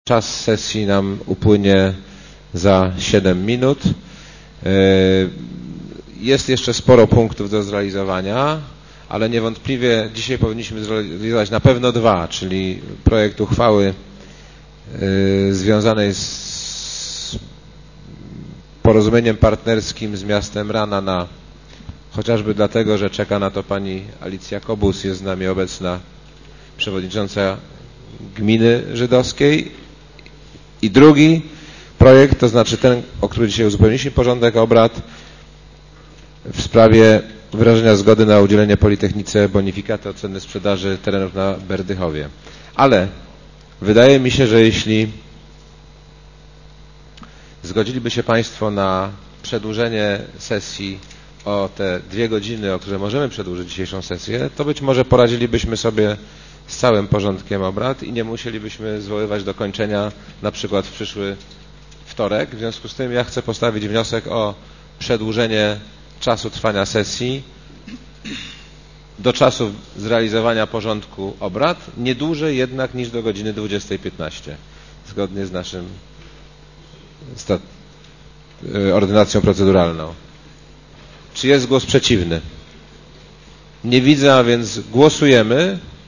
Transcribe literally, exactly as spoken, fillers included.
Czas sesji nam upłynie za siedem minut. Jest jeszcze sporo punktów do zrealizowania, ale niewątpliwie dzisiaj powinniśmy zrealizować na pewno dwa, czyli projekt uchwały związanej z porozumieniem partnerskim z miastem Rana, na, chociażby dlatego, że czeka na to pani Alicja Kobus, jest z nami obecna, przewodnicząca gminy żydowskiej. I drugi projekt, to znaczy ten, o który dzisiaj uzupełniliśmy porządek obrad, w sprawie wyrażenia zgody na udzielenie Politechnice bonifikaty od ceny sprzedaży terenów na Berdychowie. Ale wydaje mi się, że jeśli zgodziliby się Państwo na przedłużenie sesji o te dwie godziny, o które możemy przedłużyć dzisiejszą sesję, to być może poradzilibyśmy sobie z całym porządkiem obrad i nie musielibyśmy zwoływać do kończenia na przykład w przyszły wtorek. W związku z tym ja chcę postawić wniosek o przedłużenie czasu trwania sesji do czasu zrealizowania porządku obrad, nie dłużej jednak niż do godziny dwudziestej piętnaście, zgodnie z naszym stat ordynacją proceduralną. Czy jest głos przeciwny? Nie widzę, a więc głosujemy.